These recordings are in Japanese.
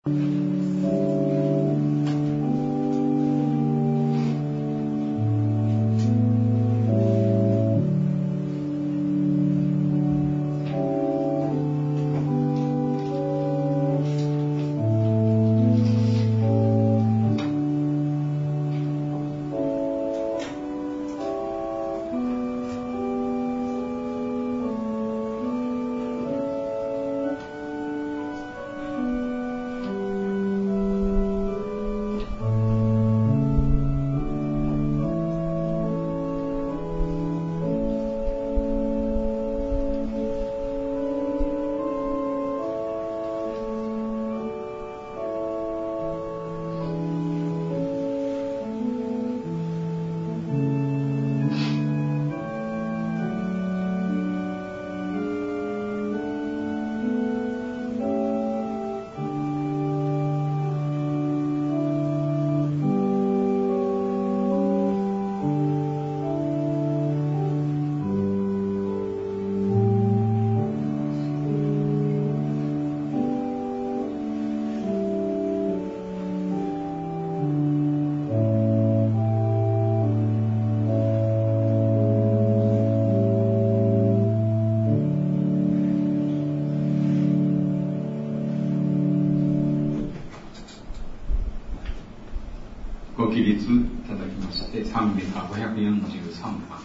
ご起立いただきまして、賛美歌543番。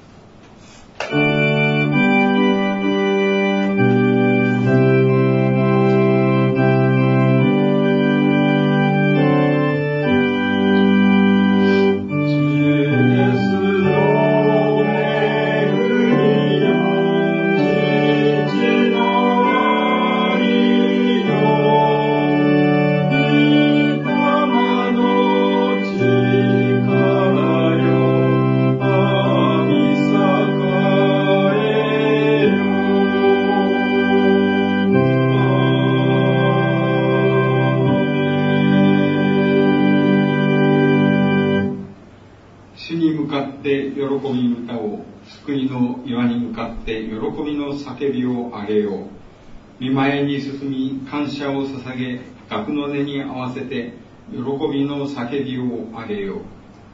救いの岩に向かって喜びの叫びを上げよう。御前に進み感謝を捧げ、楽の音に合わせて喜びの叫びを上げよう。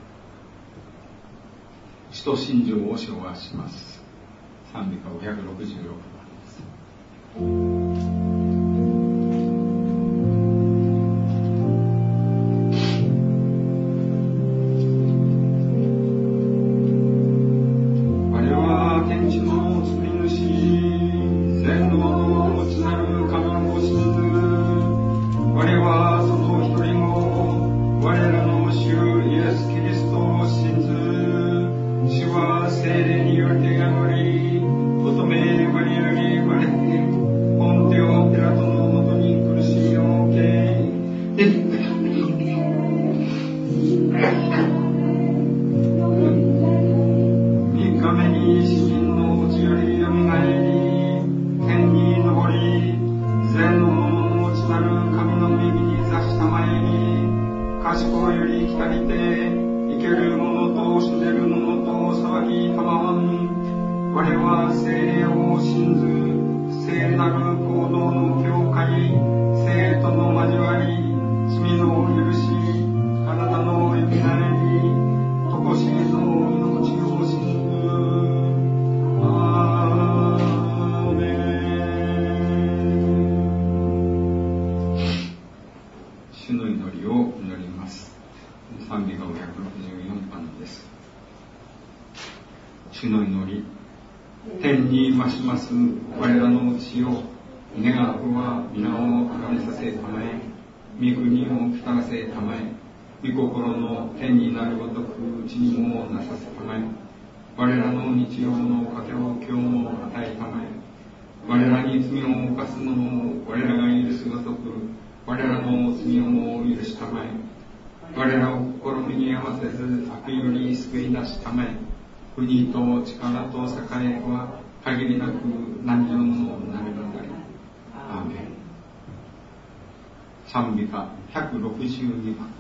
使徒信条を唱和します。賛美歌566番です。主の祈り。天に増します我らの地よ、願わくは皆を高めさせたまえ、御国を来たらせたまえ、御心の天になるごとくうちにもなさせたまえ、我らの日曜の糧を今日も与えたまえ、我らに罪を犯す者を我らが許すごとく我らの罪をも許したまえ、我らを試みに合わせず悪より救い出したまえ、国と力と栄は限りなく何よもなるのだり。アーメン。賛美歌162番。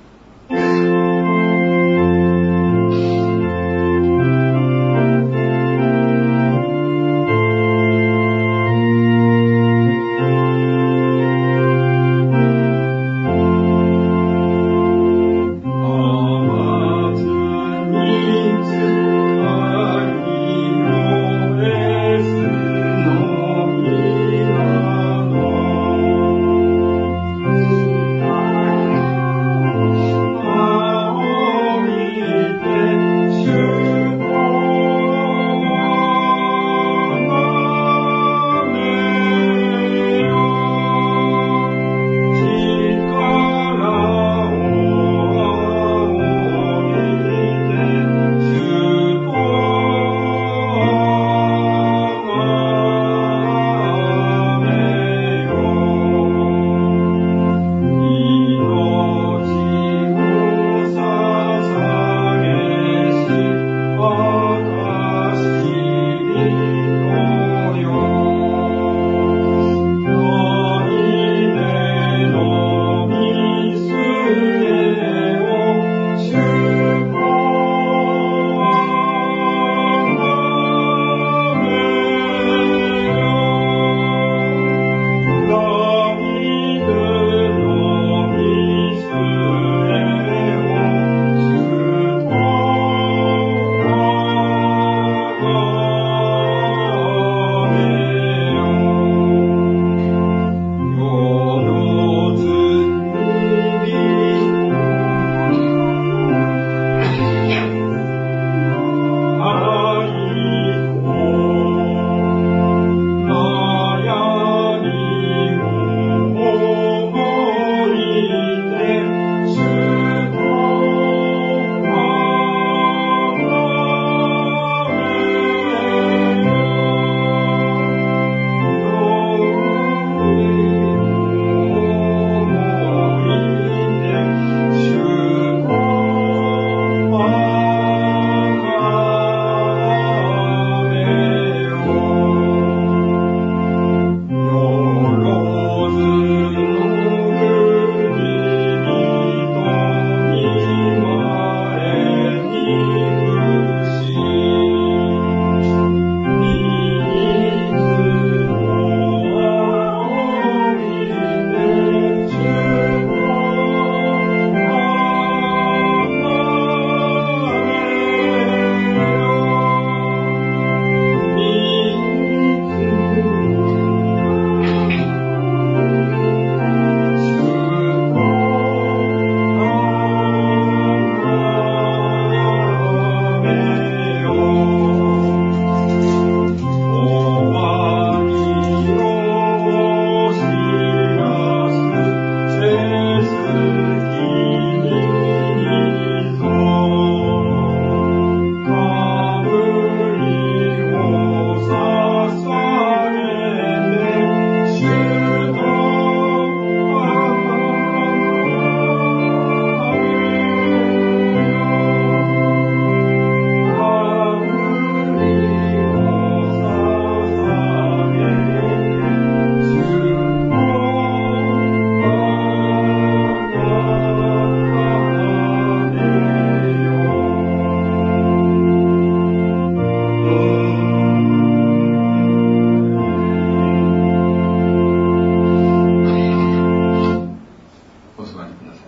お座りください。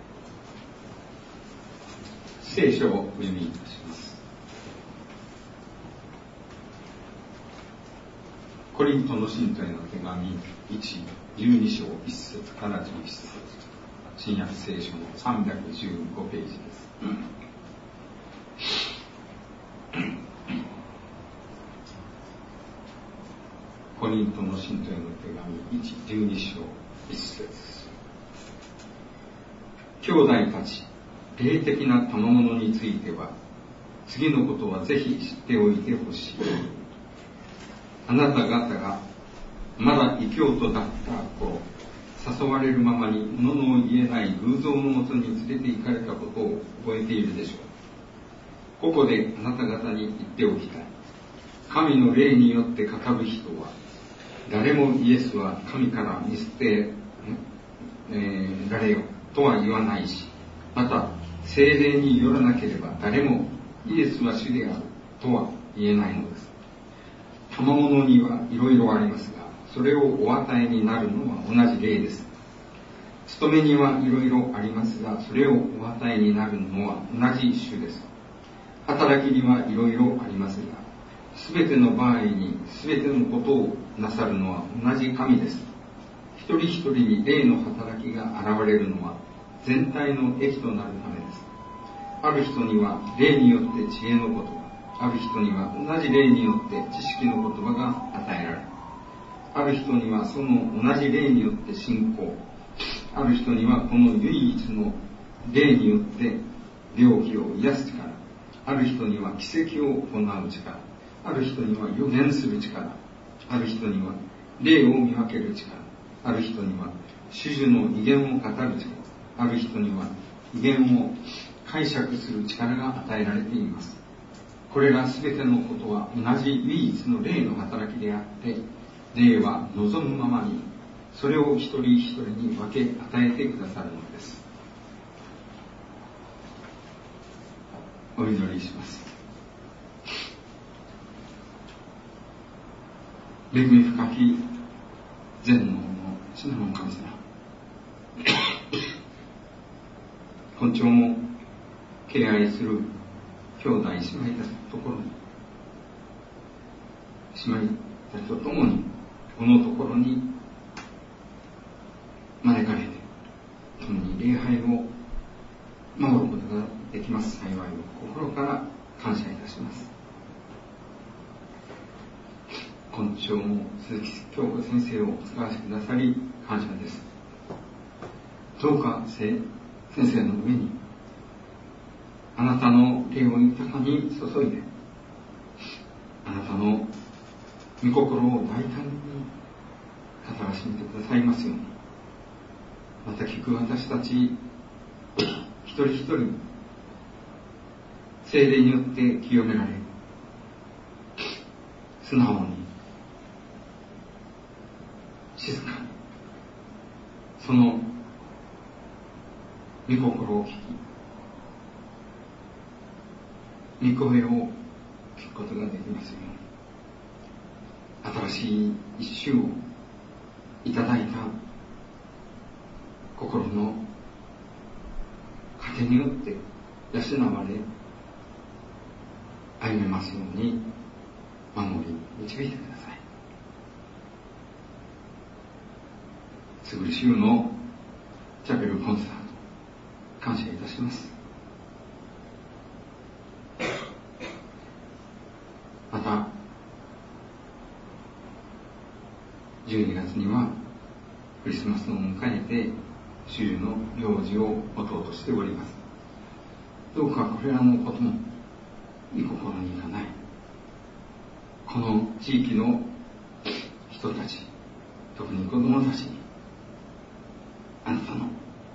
聖書をお読みいたします。コリントの信徒への手紙12章1節から11節、新約聖書の315ページです。コリントの信徒への手紙12章1節、兄弟たち、霊的な賜物については次のことはぜひ知っておいてほしい。あなた方がまだ異教徒だった頃、誘われるままに物の言えない偶像のもとに連れて行かれたことを覚えているでしょう。ここであなた方に言っておきたい。神の霊によって語る人は、誰もイエスは神から見捨てられよとは言わないし、また聖霊によらなければ誰もイエスは主であるとは言えないのです。賜物にはいろいろありますが、それをお与えになるのは同じ霊です。務めにはいろいろありますが、それをお与えになるのは同じ主です。働きにはいろいろありますが、すべての場合にすべてのことをなさるのは同じ神です。一人一人に霊の働きが現れるのは全体の益となるためです。ある人には霊によって知恵の言葉、ある人には同じ霊によって知識の言葉が与えられる。ある人にはその同じ霊によって信仰、ある人にはこの唯一の霊によって病気を癒す力、ある人には奇跡を行う力、ある人には予言する力、ある人には霊を見分ける力、ある人には種々の異言を語る力、ある人には異言を解釈する力が与えられています。これらすべてのことは同じ唯一の霊の働きであって、霊は望むままにそれを一人一人に分け与えてくださるのです。お祈りします。恵み深き全能の主なる神様、本朝も敬愛する兄弟姉妹たちのところに、姉妹たちと共にこのところに招かれて、共に礼拝を守ることができます幸いを心から感謝いたします。今朝も鈴木京子先生をお使わせくださり感謝です。どうか先生の上にあなたの霊を豊かに注いで、あなたの御心を大胆に語らしめてくださいますように、また聞く私たち一人一人聖霊によって清められ、素直に静かにその御心を聞き、御声を聞くことができますように、新しい一周をいただいた心の糧によって養われ歩めますように守り導いてください。すぐる週のチャペルコンサート感謝いたします。また12月にはクリスマスを迎えて主の行事を持とうとしております。どうかこれらのことも御心にかない、この地域の人たち、特に子供たちにあなたの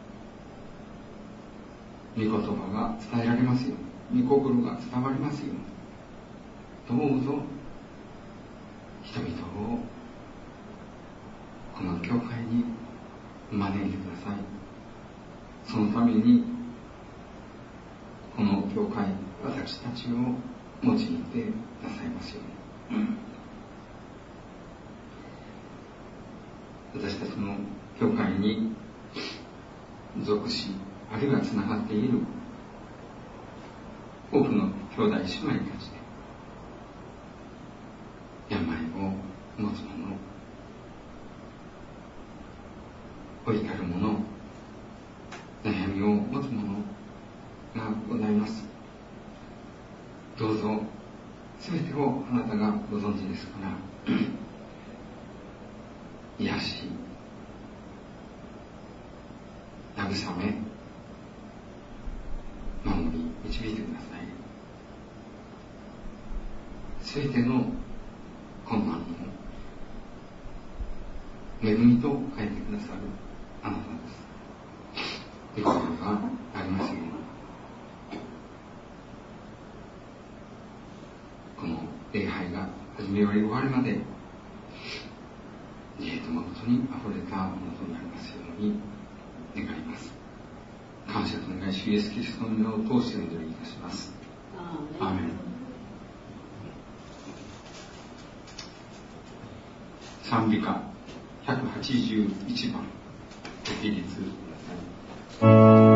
御言葉が伝えられますように、御心が伝わりますように、どうぞ人々をこの教会に招いてください。そのためにこの教会、私たちを用いてくださいますように、私たちの教会に属し、あるいはつながっている多くの兄弟姉妹たちで、病を持つ者、老いたる者、悩みを持つ者がございます。どうぞすべてをあなたがご存知ですから癒し、慰め、守り、導いてください。すべての困難を恵みと変えてくださるあなたです。ということがありますように、この礼拝が始めより終わるまでと誠にあふれたものとなりますように願います。感謝と願い、主イエスキリストの皆を通してお祈りいたします。アーメン。賛美歌181番、ご起立ください。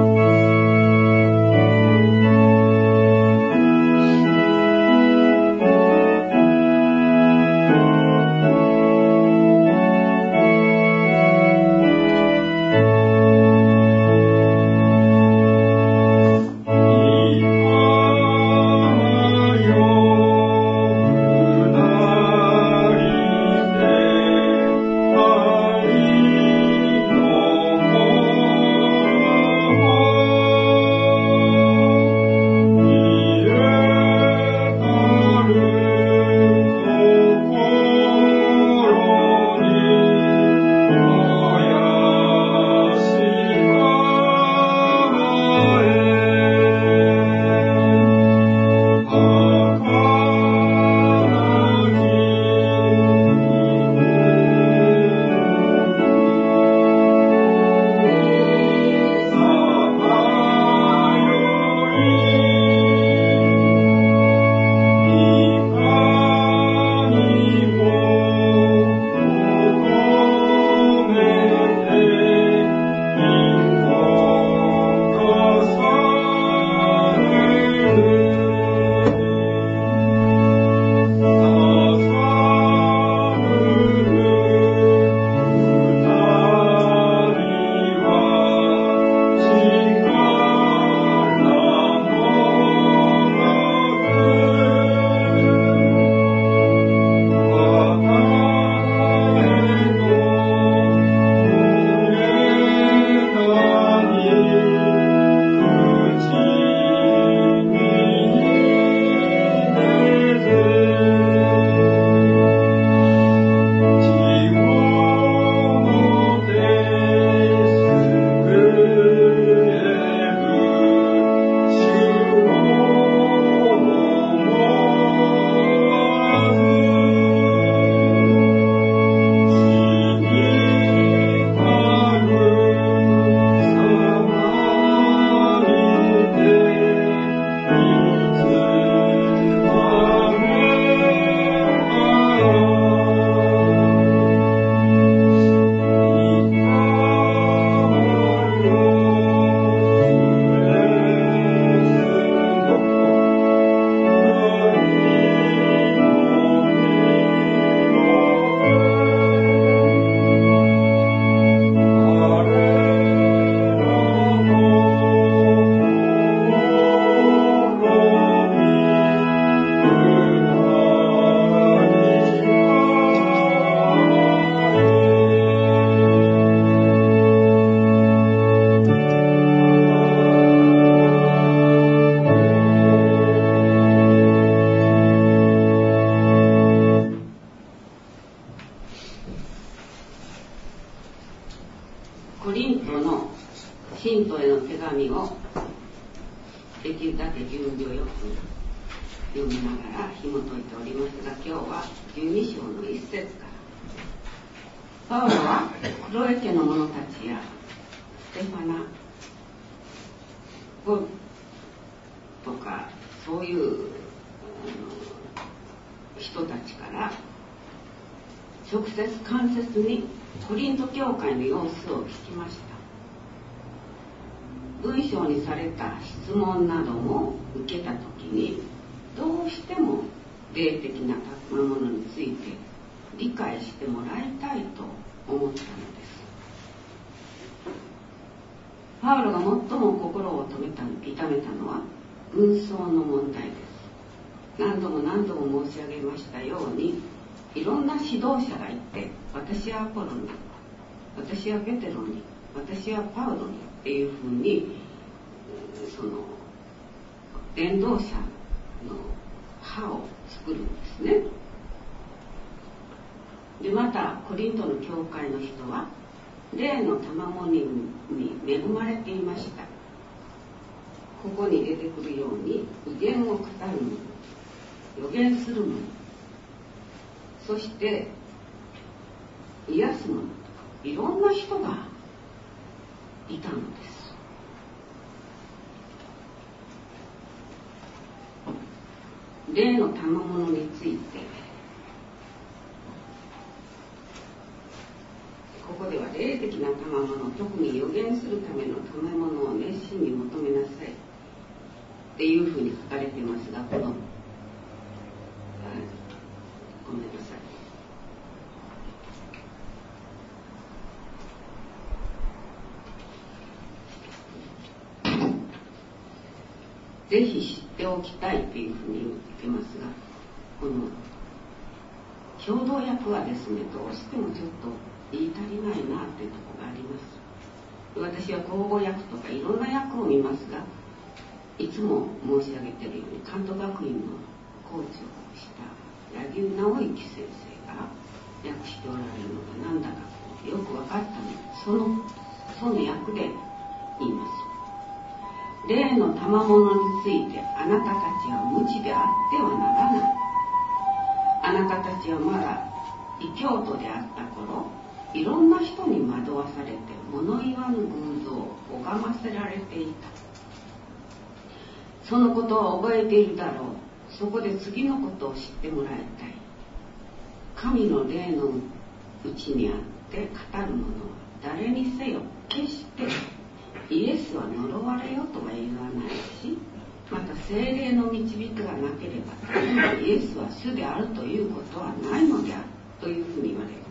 直接間接にコリント教会の様子を聞きました。 文章にされた質問なども受けたときに、どうしても霊的な賜物について理解してもらいたいと思ったのです。パウロが最も心を痛めたのは紛争の問題です。何度も申し上げましたように、いろんな指導者がいて、私はアポロに、私はペテロに、私はパウロにっていうふうに、その伝道者の派を作るんですね。でまたコリントの教会の人は霊の賜物に恵まれていました。ここに出てくるように預言を語る者、預言する者、そして癒す者、いろんな人がいたのです。霊の賜物について、ここでは霊的な賜物、特に預言するための賜物を熱心に求めなさいっていうふうに書かれていますが、ごめんなさい。ぜひ知っておきたいというふうに言ってますが、この共同訳はですね、どうしてもちょっと言い足りないなというところがあります。私は口語訳とかいろんな訳を見ますが、いつも申し上げているように、関東学院のコーチをした柳生直之先生が訳しておられるのがなんだかよく分かったので、その訳で言います。霊の賜物についてあなたたちは無知であってはならない。あなたたちはまだ異教徒であった頃、いろんな人に惑わされて物言わぬ偶像を拝ませられていた。そのことを覚えているだろう。そこで次のことを知ってもらいたい。神の霊のうちにあって語る者は誰にせよ決してイエスは呪われよとは言わないし、また聖霊の導きがなければイエスは主であるということはないのであるというふうに言われる。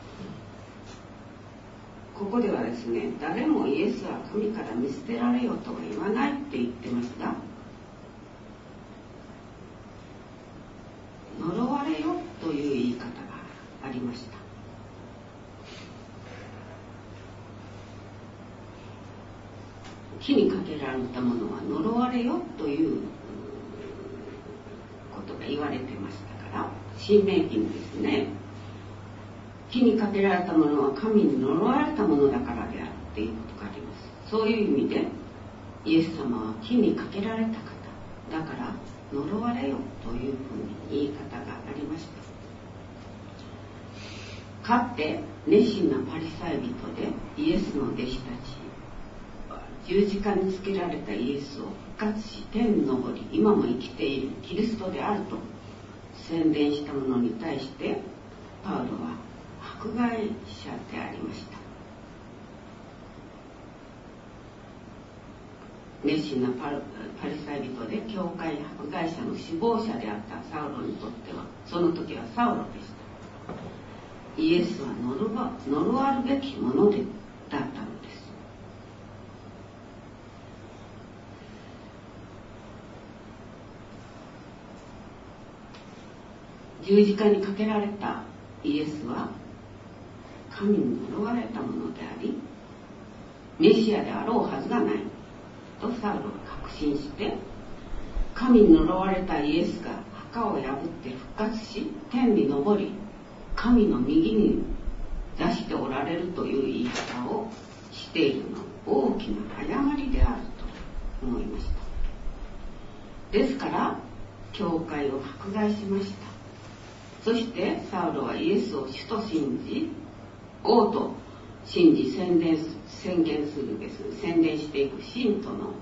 ここではですね、誰もイエスは神から見捨てられよとは言わないって言ってますが、呪われよという言い方がありました。火にかけられたものは呪われよということが言われてましたから、新明記にですね、火にかけられたものは神に呪われたものだからであるっていうことがあります。そういう意味でイエス様は火にかけられた方だから呪われよというふうに言い方がありました。かつて熱心なパリサイ人でイエスの弟子たち、十字架につけられたイエスを復活し天に昇り今も生きているキリストであると宣伝した者に対してパウロは迫害者でありました。熱心なパリサイ人で教会迫害者の首謀者であったサウロにとっては、その時はサウロでした。イエスは呪わるべきものだったのです。十字架にかけられたイエスは神に呪われたものであり、メシアであろうはずがないとサウロが確信して、神に呪われたイエスが墓を破って復活し天に昇り神の右に座しておられるという言い方をしているのは大きな誤りであると思いました。ですから教会を迫害しました。そしてサウロはイエスを主と信じ、王と信じ宣言するです。宣伝していく信徒を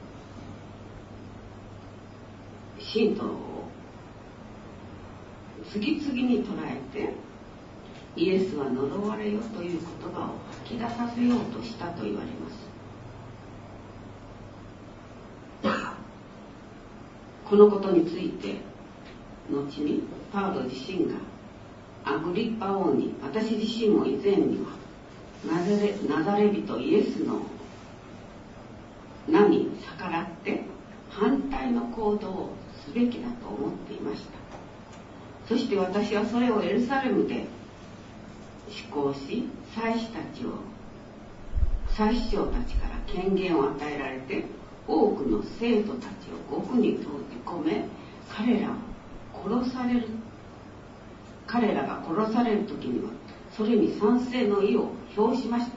次々に捉えて、イエスは呪われよという言葉を吐き出させようとしたと言われます。 このことについて後にパウロ自身がアグリッパ王に、私自身も以前にはナザレ人イエスの名に逆らって反対の行動をすべきだと思っていました。そして私はそれをエルサレムで施行し、祭司長たちから権限を与えられて、多くの生徒たちを獄に閉じ込め、彼らが殺される時にはそれに賛成の意を表しました。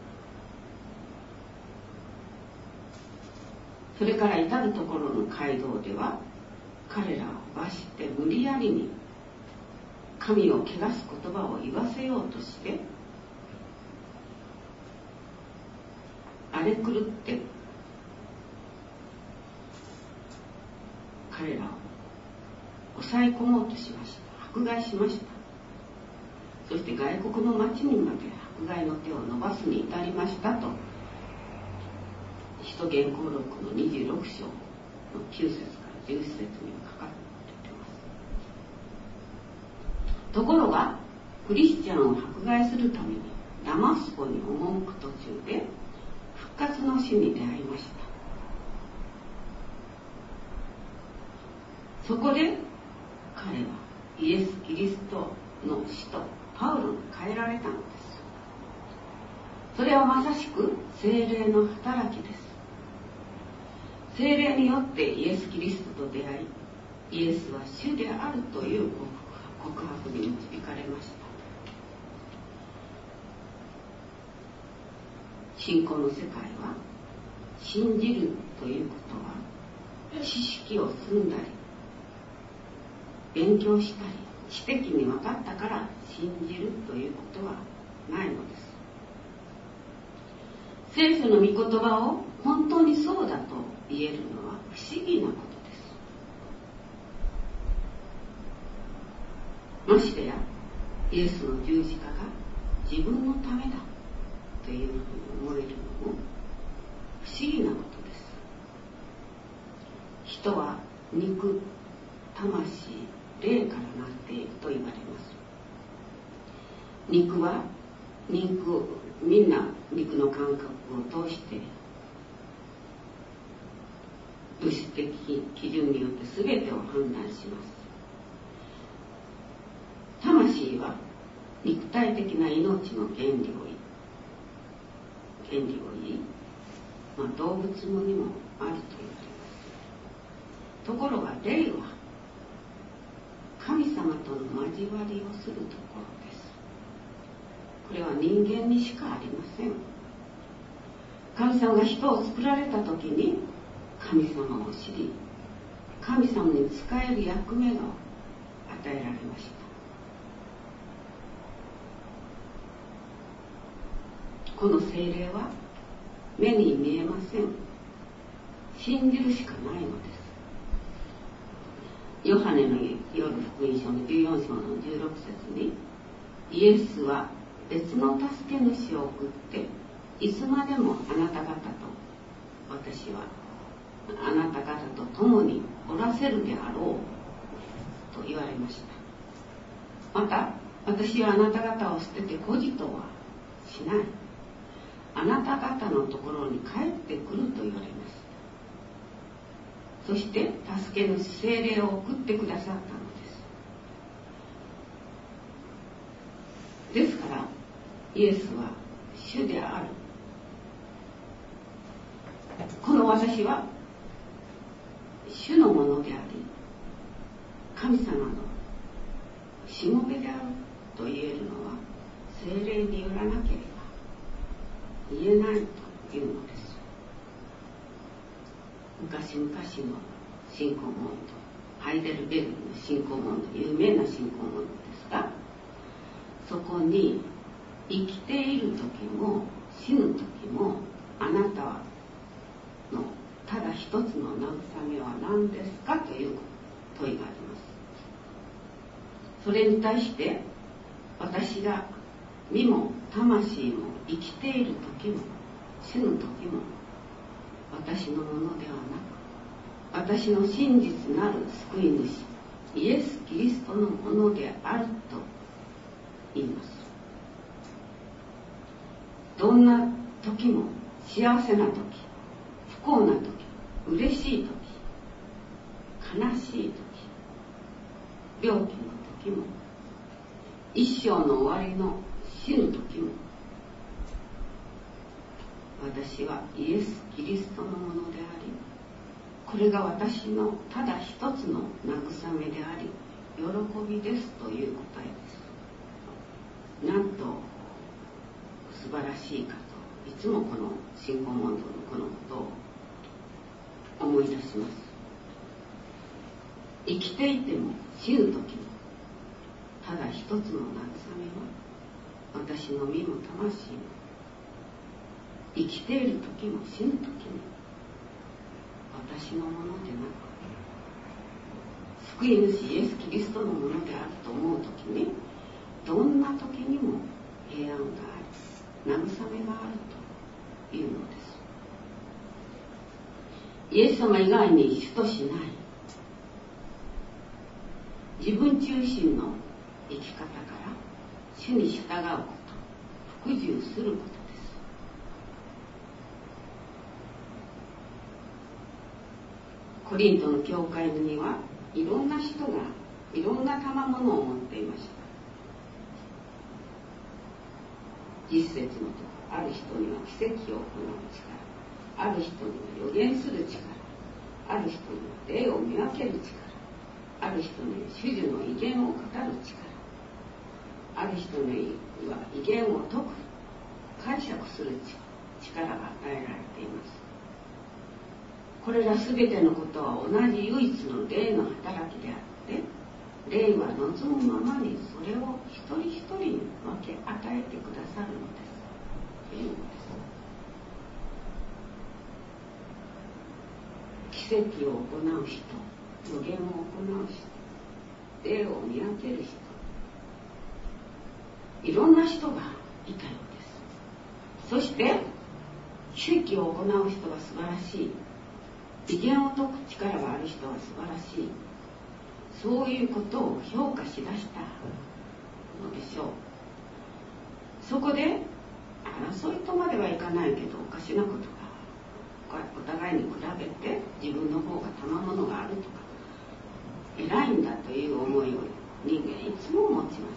それから至るところの街道では、彼らを罰して無理やりに神を汚す言葉を言わせようとして、荒れ狂って彼らを抑え込もうとしました。迫害しました。そして外国の町にまで迫害の手を伸ばすに至りましたと、使徒言行録の26章の9節から10節には書かれています。ところがクリスチャンを迫害するためにダマスコに赴く途中で復活の死に出会いました。そこで彼はイエス・キリストの使徒パウロに変えられたのです。それはまさしく聖霊の働きです。聖霊によってイエス・キリストと出会い、イエスは主であるという告白に導かれました。信仰の世界は、信じるということは知識を積んだり勉強したり知的に分かったから信じるということはないのです。聖書の御言葉を本当にそうだと言えるのは不思議なことです。ましてやイエスの十字架が自分のためだというふうに思えるのも不思議なことです。人は肉、魂、霊からなっていると言われます。肉はみんな肉の感覚を通して物質的基準によって全てを判断します。魂は肉体的な命の原理を言い、動物もにもあると言われます。ところが霊は神様との交わりをするところです。これは人間にしかありません。神様が人を作られた時に神様を知り、神様に仕える役目が与えられました。この聖霊は目に見えません。信じるしかないのです。ヨハネの夜福音書の14章の16節に、イエスは別の助け主を送っていつまでもあなた方と私はあなた方と共におらせるであろうと言われました。また私はあなた方を捨てて孤児とはしない、あなた方のところに帰ってくると言われました。そして助け主聖霊を送ってくださったのです。ですからイエスは主である。この私は主のものであり、神様のしもべであると言えるのは聖霊によらなければ言えないというのです。昔々の信仰問答、ハイデルベルグの信仰問答、有名な信仰問答ですが、そこに生きている時も死ぬ時もあなたのただ一つの慰めは何ですかという問いがあります。それに対して私が身も魂も生きている時も死ぬ時も私のものではなく私の真実なる救い主イエス・キリストのものであると言います。どんな時も、幸せな時、不幸な時、嬉しい時、悲しい時、病気の時も、一生の終わりの死ぬ時も、私はイエス・キリストのものであり、これが私のただ一つの慰めであり、喜びですという答えです。なんと素晴らしいかと、いつもこの信仰問答のこのことを思い出します。生きていても死ぬ時も、ただ一つの慰めは、私の身も魂も、生きている時も死ぬ時も、私のものでなく、救い主イエス・キリストのものであると思う時に、どんな時にも平安があり、慰めがあるというのです。イエス様以外に主としない、自分中心の生き方から主に従うこと、服従することです。コリントの教会にはいろんな人がいろんな賜物を持っていました。実節のところ、ある人には奇跡を行う力、ある人には予言する力、ある人には霊を見分ける力、ある人には主従の威厳を語る力、ある人には威厳を解く、解釈する力が与えられています。これらすべてのことは同じ唯一の霊の働きであって、霊は望むままにそれを一人一人に分け与えてくださるのですというのです。奇跡を行う人、予言を行う人、霊を見分ける人、いろんな人がいたようです。そして奇跡を行う人は素晴らしい、威厳を解く力がある人は素晴らしい、そういうことを評価しだしたのでしょう。そこで争いとまではいかないけど、おかしなことがお互いに比べて自分の方が賜物があるとか偉いんだという思いを人間いつも持ちます。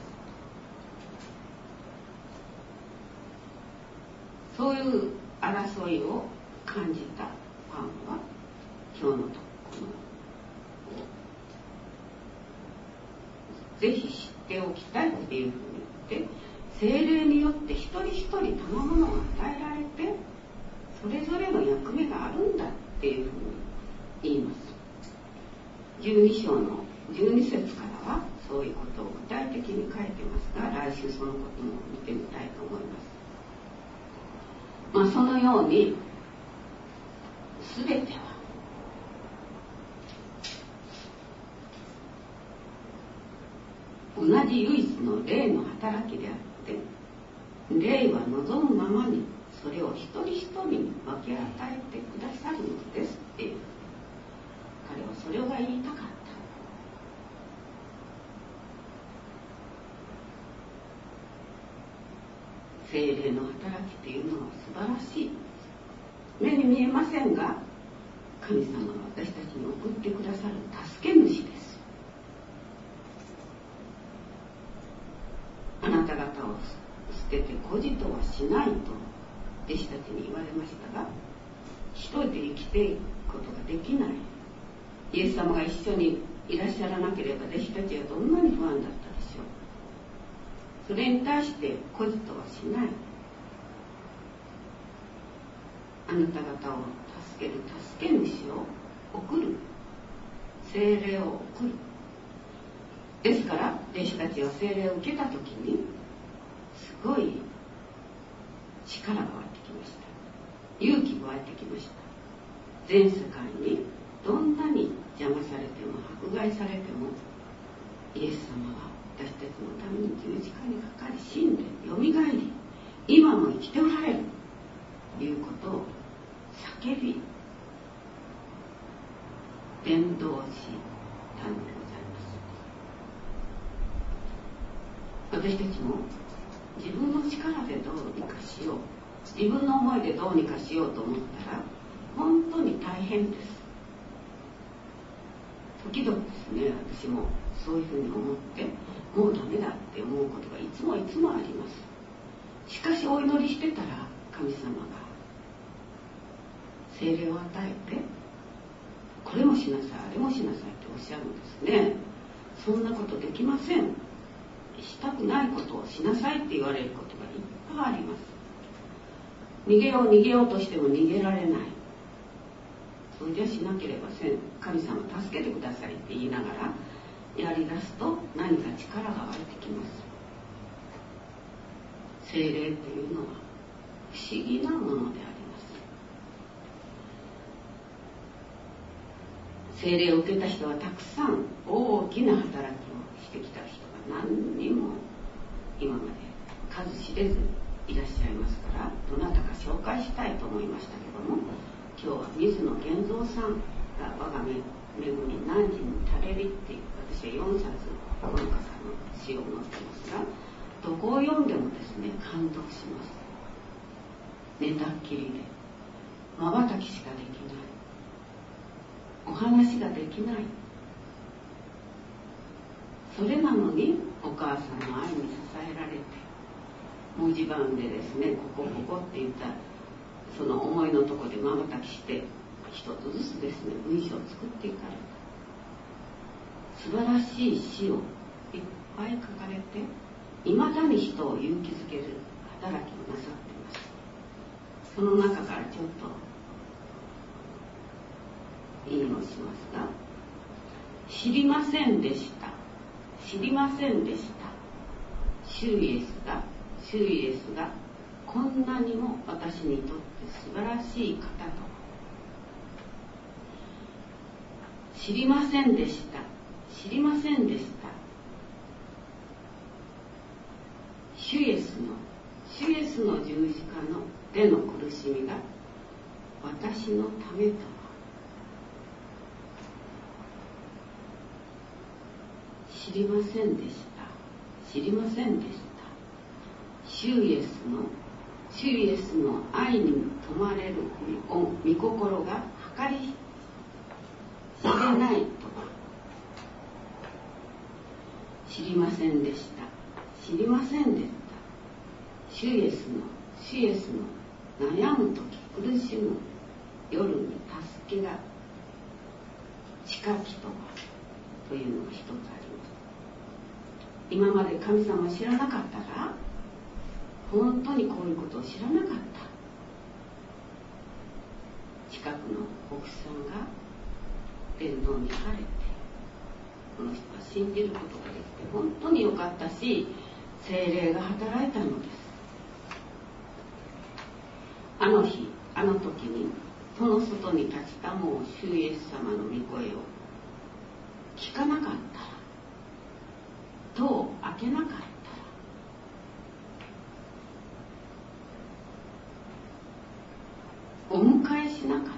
そういう争いを感じたパンは今日のところぜひ知っておきたいっていうふうに言って、聖霊によって一人一人賜物が与えられて、それぞれの役目があるんだっていうふうに言います。12章の12節からはそういうことを具体的に書いてますが、来週そのことも見てみたいと思います。そのように全ては同じ唯一の霊の働きであって、霊は望むままにそれを一人一人に分け与えてくださるのですっていう、彼はそれが言いたかった。聖霊の働きというのは素晴らしい。目に見えませんが、神様が私たちに送ってくださる助け主です。あなた方を捨てて孤児とはしないと弟子たちに言われましたが、一人で生きていくことができない。イエス様が一緒にいらっしゃらなければ弟子たちはどんなに不安だったでしょう。それに対して孤児とはしない。あなた方を助ける助け主を送る、聖霊を送る。ですから弟子たちは聖霊を受けた時にすごい力が湧いてきました。勇気が湧いてきました。全世界にどんなに邪魔されても迫害されても、イエス様は私たちのために十字架にかかり死んでよみがえり、今も生きておられるということを叫び、 伝道師たのでございます。私たちも自分の力でどうにかしよう、自分の思いでどうにかしようと思ったら本当に大変です。時々ですね、私もそういうふうに思ってもうダメだって思うことがいつもあります。しかしお祈りしてたら神様が聖霊を与えて、これもしなさいあれもしなさいっておっしゃるんですね。そんなことできません。したくないことをしなさいって言われることがいっぱいあります。逃げようとしても逃げられない。それではしなければせん。神様助けてくださいって言いながらやり出すと何か力が湧いてきます。聖霊というのは不思議なものであります。聖霊を受けた人はたくさん大きな働きをしてきた人が何人も今まで数知れずいらっしゃいますから、どなたか紹介したいと思いましたけども、今日は水野源三さんが我が恵み何時に食べりっていう、私は4冊この方の詩を持ってますが、どこを読んでもですね感動します。寝たっきりで瞬きしかできない、お話ができない。それなのにお母さんの愛に支えられて、文字盤でですね、ここって言ったその思いのとこで瞬きして一つずつですね文章を作っていかれた素晴らしい詩をいっぱい書かれて、いまだに人を勇気づける働きをなさっています。その中からちょっと引用しますが、知りませんでした、知りませんでした、主イエスがこんなにも私にとって素晴らしい方と。知りませんでした、知りませんでした、主イエスの十字架のでの苦しみが私のためとは。知りませんでした、知りませんでした、主イエスの愛に止まれる御心が計り知れないとは。知りませんでした、知りませんでした、主イエスの悩む時苦しむ夜に助けが近きとはというのが一つあります。今まで神様を知らなかったら、本当にこういうことを知らなかった。近くの牧師さんが伝道に行かれて、この人は信じることができて本当に良かったし、聖霊が働いたのです。あの日あの時にその外に立ちたもう主イエス様の御声を聞かなかったら、戸を開けなかったら、お迎えしなかったら、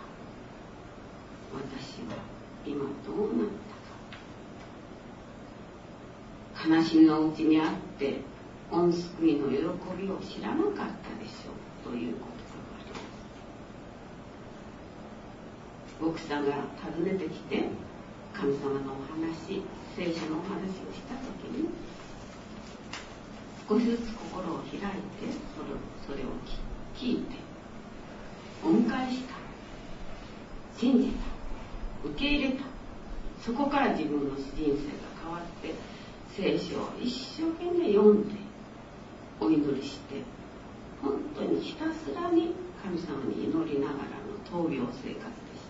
私は今どうなったか。悲しみのうちにあって御救いの喜びを知らなかったでしょうということがあります。牧師さんが訪ねてきて神様のお話、聖書のお話をしたときに、少しずつ心を開いてそれを聞いてお迎えした、信じた、受け入れた。そこから自分の人生が変わって、聖書を一生懸命読んでお祈りして、本当にひたすらに神様に祈りながらの闘病生活でした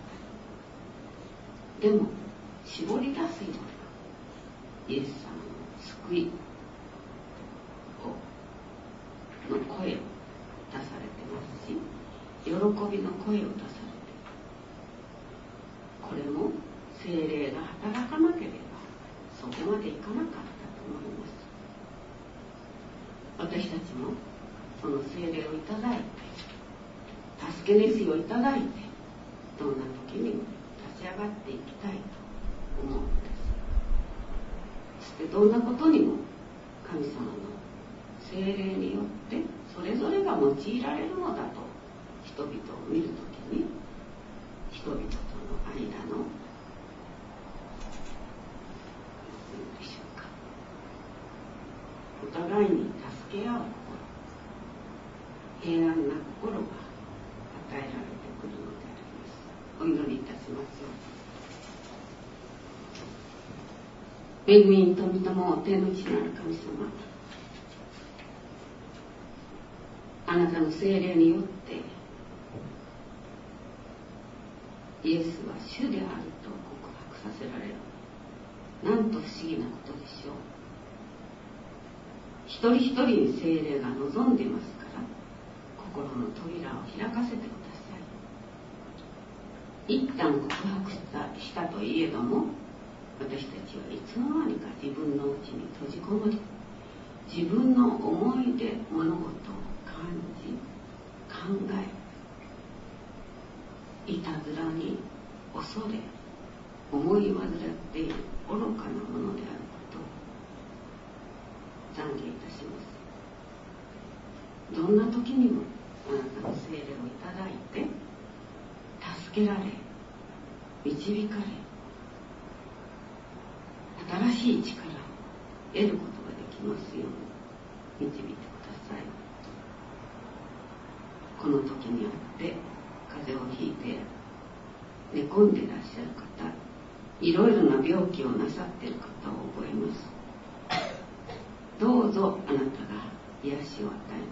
。でも絞り出すようなイエス様の救いの声を出されてますし、喜びの声を出されて、これも聖霊が働かなければそこまでいかなかったと思います。私たちもその聖霊をいただいて、助け主をいただいて、どんな時にも立ち上上がっていきたいと思うんです。そしてどんなことにも神様の聖霊によってそれぞれが用いられるのだと人々を見るときに、人々との間のでしょうか、お互いに助け合う心、平安な心が与えられてくるのであります。お祈りいたします。恵みと御霊を天の地なる神様、あなたの聖霊によってイエスは主であると告白させられる。なんと不思議なことでしょう。一人一人に聖霊が望んでいますから、心の扉を開かせてください。一旦告白したといえども、私たちはいつの間にか自分の内に閉じこもり、自分の思いで物事を感じ、考え、いたずらに恐れ、思い煩っている愚かなものであることを懺悔いたします。どんな時にもあなたの聖霊をいただいて助けられ、導かれ、新しい力を得ることができますように導いてください。この時にあって風邪をひいて寝込んでいらっしゃる方、いろいろな病気をなさっている方を覚えます。どうぞあなたが癒しを与えてくださ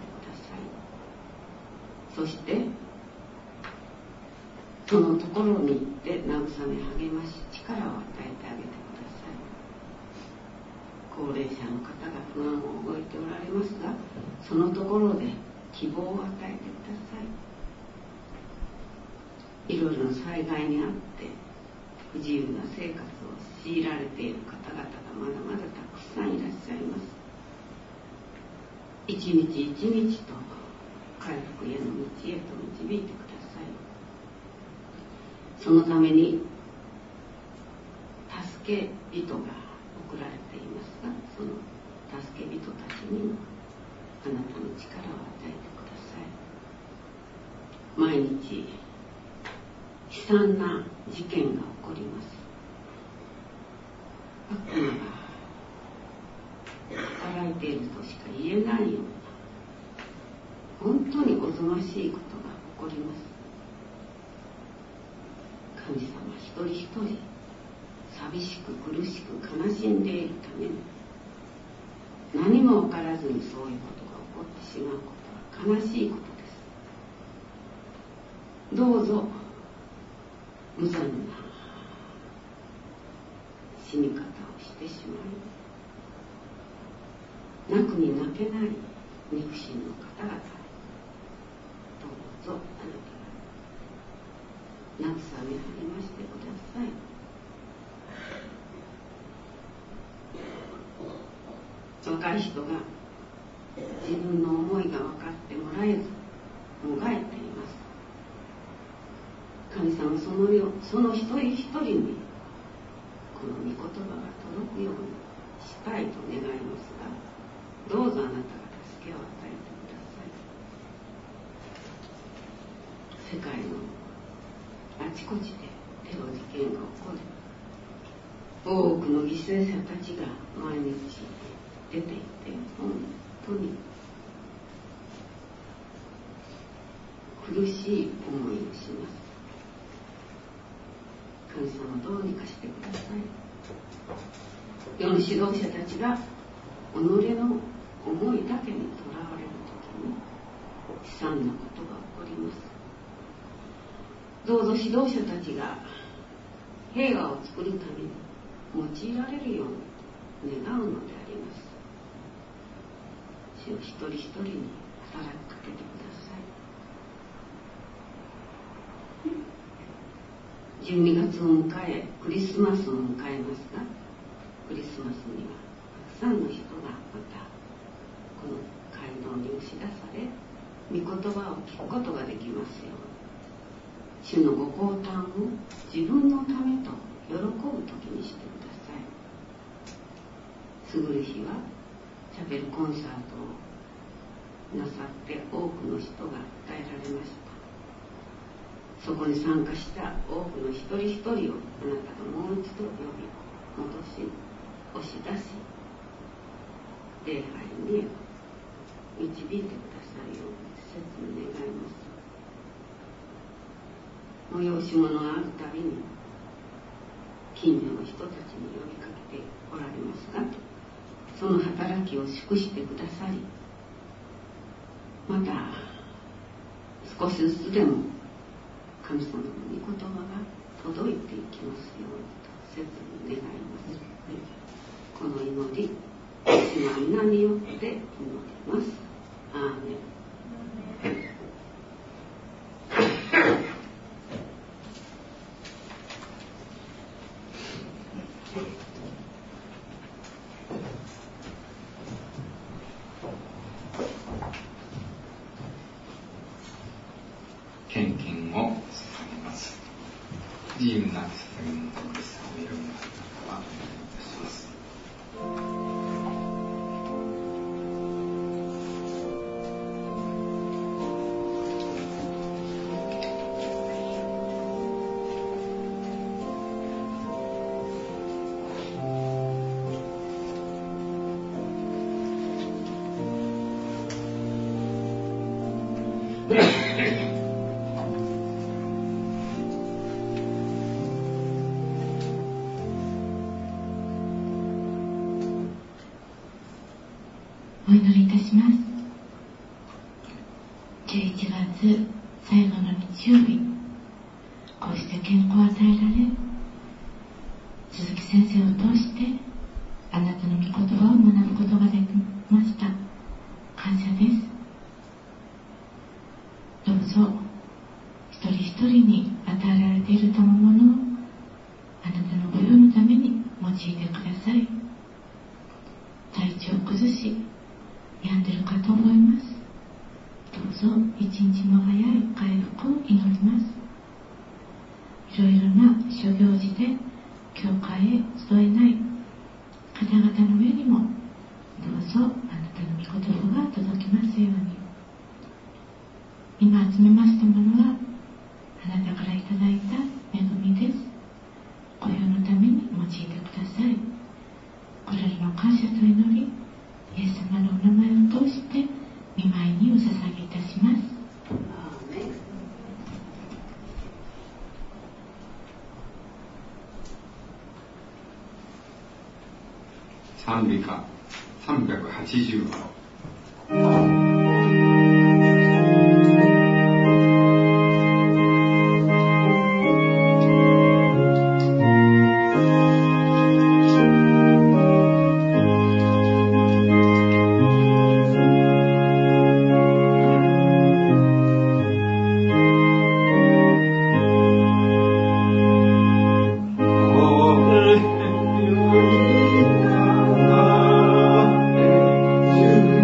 い。そしてそのところに行って慰め励まし、力を与えてあげてください。高齢者の方が不安を覚えておられますが、そのところで希望を与えてください。いろいろな災害にあって不自由な生活を強いられている方々がまだまだたくさんいらっしゃいます。一日一日と回復への道へと導いてください。そのために助け人が送られていますが、その助け人たちにもあなたの力を与えてください。毎日悲惨な事件が起こります。悪魔が働いているとしか言えないような本当におぞましいことが起こります。神様一人一人寂しく苦しく悲しんでいるために、何も分からずにそういうことが起こってしまうことは悲しいことです。どうぞ無残な死に方をしてしまい、泣くに泣けない肉親の方々、どうぞあなたが慰め励ましてください。若い人が自分の思いが分かってもらえずもがいています。神様、その一人一人にこの御言葉が届くようにしたいと願いますが、どうぞあなたが助けを与えてください。世界のあちこちでテロ事件が起こり、多くの犠牲者たちが毎日出ていて、本当に苦しい思いをします。神様、どうにかしてください。世の指導者たちが己の思いだけにとらわれるときに悲惨なことが起こります。どうぞ指導者たちが平和を作るために用いられるように願うのであります。主を一人一人に働きかけてください。12月を迎え、クリスマスを迎えますが、クリスマスにはたくさんの人がまたこの街道に押し出され、御言葉を聞くことができますように、 主のご降誕を自分のためと喜ぶ時にしてください。過ぐる日はチャペルコンサートをなさって多くの人が与えられました。そこに参加した多くの一人一人をあなたがもう一度呼び戻し押し出し礼拝に導いてくださるように切に願います。催し物があるたびに近所の人たちに呼びかけておられますが、その働きを祝してくださり、また少しずつでも神様の御言葉が届いていきますようにと切に願います。この祈り、主の皆によって祈ります。アーメン。 献金を捧げます。自由な捧げ物とです。お色の方はお願いいたします。 お祈りいたします。11月最後の日曜日、こうして健康を与えられ、鈴木先生を通してあなたの御言葉を学ぶことができました。感謝です。どうぞ一人一人に与えられている賜物をあなたのご用のために用いてください。体調を崩し病んでいるかと思います。どうぞ一日も早い回復を祈ります。いろいろな諸行事で教会へ集えない方々の上にもどうぞあなたの御言葉が届きますように。今集めましたものはあなたからいただいた恵みです。ご用のために用いてください。これらの感謝と祈り、イエス様のお名前を通して御前にお捧げいたします。 賛美歌380番。 主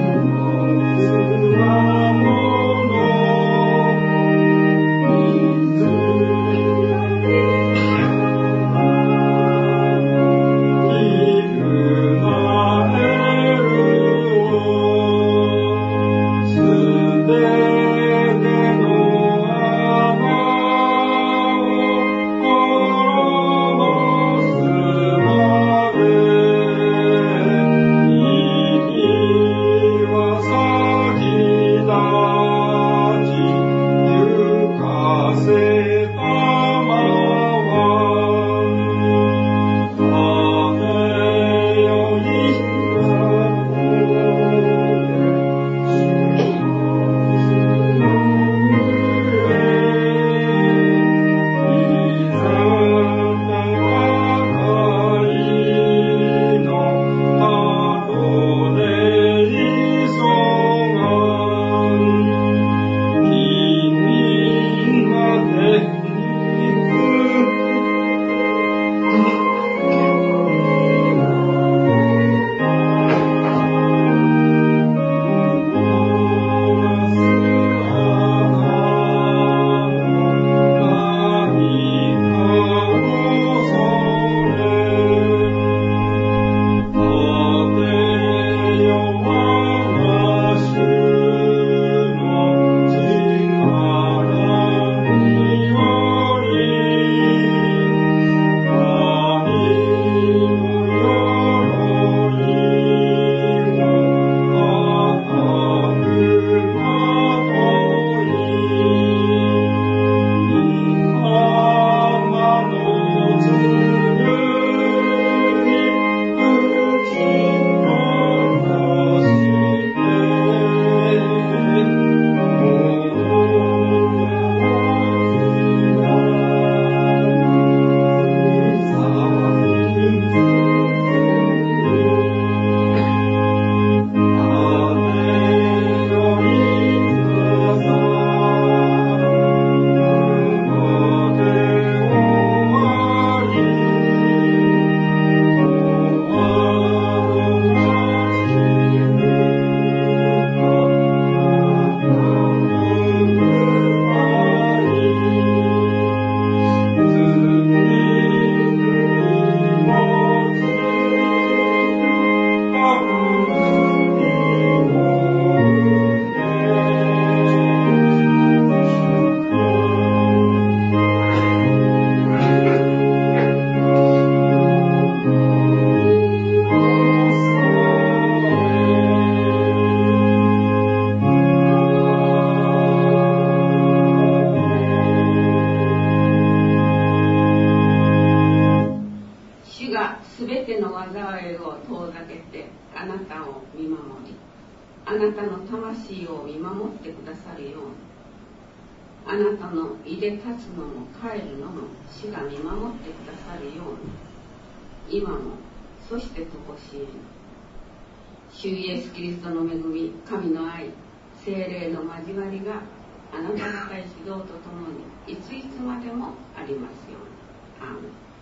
を見守り、あなたの魂を見守ってくださるように、あなたのいで立つのも帰るのも主が見守ってくださるように、今もそしてとこしえに、主イエスキリストの恵み、神の愛、聖霊の交わりがあなた方一同と共にいついつまでもありますように。アーメン。